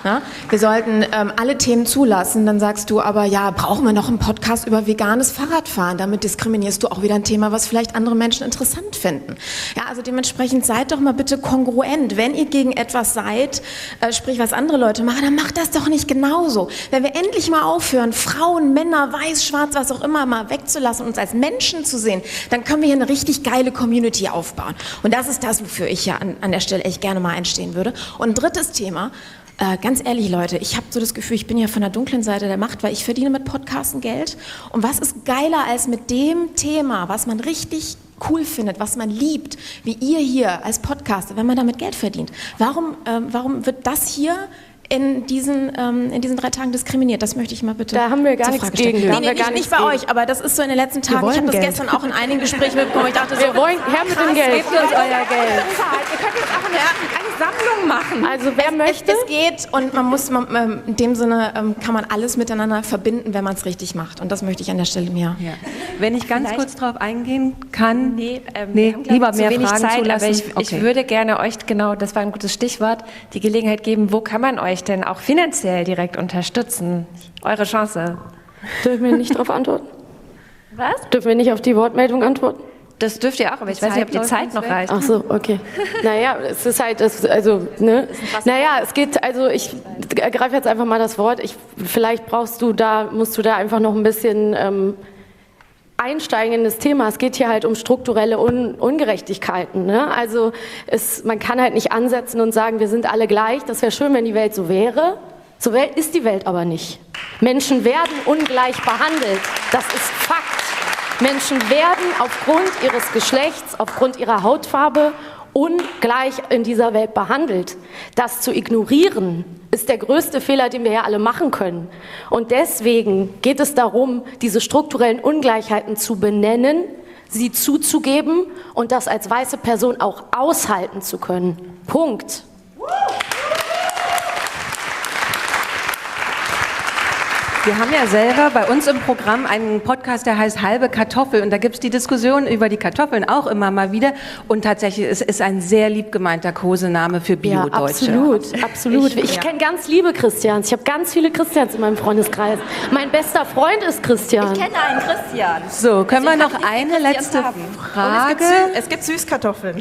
alle Themen zulassen. Dann sagst du aber, ja, brauchen wir noch einen Podcast über veganes Fahrradfahren? Damit diskriminierst du auch wieder ein Thema, was vielleicht andere Menschen interessant finden. Ja, also dementsprechend seid doch mal bitte kongruent. Wenn ihr gegen etwas seid, sprich was andere Leute machen, dann macht das doch nicht genauso. Wenn wir endlich mal aufhören, Frauen, Männer, weiß, schwarz, was auch immer, mal wegzulassen und uns als Menschen zu sehen, dann können wir hier eine richtig geile Community aufbauen. Und das ist das, wofür ich ja an der Stelle echt gerne mal einstehen würde. Und ein drittes Thema, ganz ehrlich, Leute, ich habe so das Gefühl, ich bin ja von der dunklen Seite der Macht, weil ich verdiene mit Podcasten Geld. Und was ist geiler als mit dem Thema, was man richtig cool findet, was man liebt, wie ihr hier als Podcaster, wenn man damit Geld verdient? Warum wird das hier in diesen 3 Tagen diskriminiert? Das möchte ich mal bitte. Da haben wir gar nichts gegen. Nicht bei euch, aber das ist so in den letzten Tagen. Ich habe das gestern auch in einigen Gesprächen mitbekommen. Ich dachte so, wir wollen her mit dem Geld. Gebt uns euer Geld. Ihr könnt jetzt auch eine Sammlung machen. Also wer möchte? Es geht und in dem Sinne kann man alles miteinander verbinden, wenn man es richtig macht. Und das möchte ich an der Stelle mir. Ja. Wenn ich ganz kurz drauf eingehen kann. Wir haben, lieber zu mehr wenig Fragen Zeit, zulassen. aber ich würde gerne euch, genau, das war ein gutes Stichwort, die Gelegenheit geben, wo kann man euch denn auch finanziell direkt unterstützen? Eure Chance. Dürfen wir nicht darauf antworten? Was? Dürfen wir nicht auf die Wortmeldung antworten? Das dürft ihr auch, aber ich weiß nicht, ob die Zeit noch reicht. Ach so, okay. Naja, es ist halt, es geht, also ich ergreife jetzt einfach mal das Wort. Vielleicht musst du da einfach noch ein bisschen einsteigen in das Thema. Es geht hier halt um strukturelle Ungerechtigkeiten. Ne? Also man kann halt nicht ansetzen und sagen, wir sind alle gleich. Das wäre schön, wenn die Welt so wäre. So ist die Welt aber nicht. Menschen werden ungleich behandelt. Das ist Fakt. Menschen werden aufgrund ihres Geschlechts, aufgrund ihrer Hautfarbe ungleich in dieser Welt behandelt. Das zu ignorieren, ist der größte Fehler, den wir ja alle machen können. Und deswegen geht es darum, diese strukturellen Ungleichheiten zu benennen, sie zuzugeben und das als weiße Person auch aushalten zu können. Punkt. Wir haben ja selber bei uns im Programm einen Podcast, der heißt Halbe Kartoffel. Und da gibt es die Diskussion über die Kartoffeln auch immer mal wieder. Und tatsächlich, es ist ein sehr lieb gemeinter Kosename für Bio-Deutsche. Ja, absolut. Ich kenne ganz liebe Christians. Ich habe ganz viele Christians in meinem Freundeskreis. Mein bester Freund ist Christian. Ich kenne einen Christian. So, können wir noch eine letzte Frage? Es gibt Süßkartoffeln.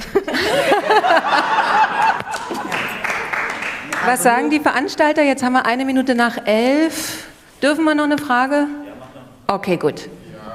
Was sagen die Veranstalter? Jetzt haben wir 11:01. Dürfen wir noch eine Frage? Ja, mach noch. Okay, gut.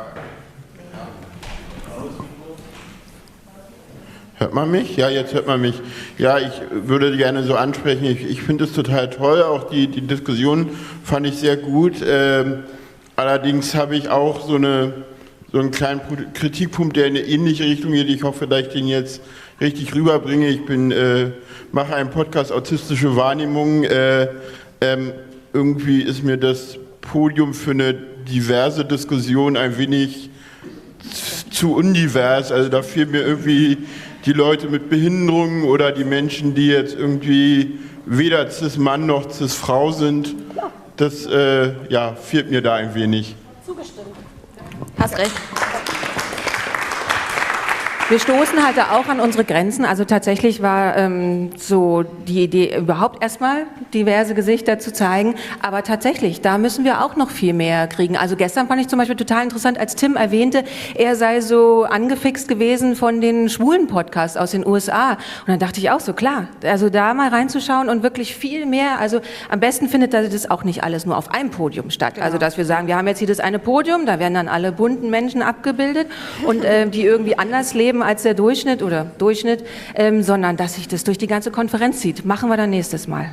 Hört man mich? Ja, jetzt hört man mich. Ja, ich würde gerne so ansprechen, ich finde es total toll, auch die Diskussion fand ich sehr gut. Allerdings habe ich auch so einen kleinen Kritikpunkt, der in eine ähnliche Richtung geht. Ich hoffe, dass ich den jetzt richtig rüberbringe. Ich mache einen Podcast Autistische Wahrnehmung. Irgendwie ist mir das Podium für eine diverse Diskussion ein wenig zu undivers. Also da fehlen mir irgendwie die Leute mit Behinderungen oder die Menschen, die jetzt irgendwie weder Cis-Mann noch Cis-Frau sind. Das fehlt mir da ein wenig. Zugestimmt. Hast recht. Wir stoßen halt da auch an unsere Grenzen. Also tatsächlich war so die Idee überhaupt erstmal diverse Gesichter zu zeigen. Aber tatsächlich, da müssen wir auch noch viel mehr kriegen. Also gestern fand ich zum Beispiel total interessant, als Tim erwähnte, er sei so angefixt gewesen von den schwulen Podcasts aus den USA. Und dann dachte ich auch so, klar, also da mal reinzuschauen und wirklich viel mehr. Also am besten findet das auch nicht alles nur auf einem Podium statt. Genau. Also dass wir sagen, wir haben jetzt hier das eine Podium, da werden dann alle bunten Menschen abgebildet und die irgendwie anders leben als der Durchschnitt, sondern dass sich das durch die ganze Konferenz zieht. Machen wir dann nächstes Mal.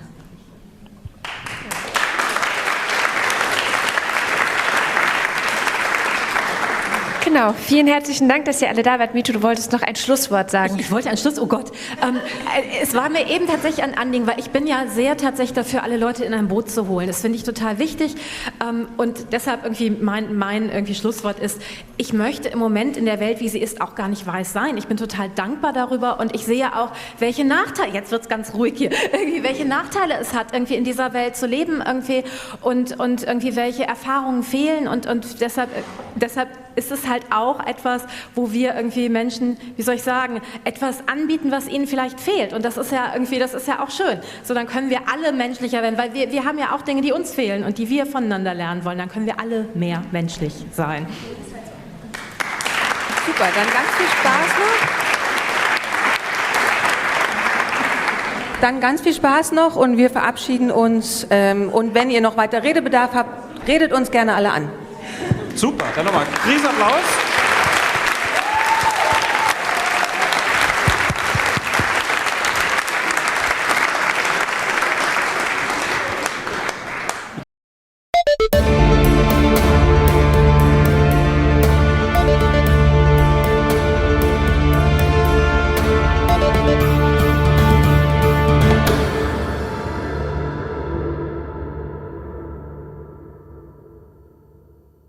Genau, vielen herzlichen Dank, dass ihr alle da wart. Mito, du wolltest noch ein Schlusswort sagen. Ich wollte ein Schluss, oh Gott. Es war mir eben tatsächlich ein Anliegen, weil ich bin ja sehr tatsächlich dafür, alle Leute in ein Boot zu holen. Das finde ich total wichtig. Und deshalb irgendwie mein irgendwie Schlusswort ist, ich möchte im Moment in der Welt, wie sie ist, auch gar nicht weiß sein. Ich bin total dankbar darüber und ich sehe auch, welche Nachteile, jetzt wird es ganz ruhig hier, irgendwie, welche Nachteile es hat, irgendwie in dieser Welt zu leben irgendwie und irgendwie welche Erfahrungen fehlen und deshalb ist es halt auch etwas, wo wir irgendwie Menschen, wie soll ich sagen, etwas anbieten, was ihnen vielleicht fehlt. Und das ist ja irgendwie, das ist ja auch schön. So, dann können wir alle menschlicher werden, weil wir haben ja auch Dinge, die uns fehlen und die wir voneinander lernen wollen. Dann können wir alle mehr menschlich sein. Super, dann ganz viel Spaß noch. Dann ganz viel Spaß noch und wir verabschieden uns. Und wenn ihr noch weiter Redebedarf habt, redet uns gerne alle an. Super, dann nochmal Riesenapplaus.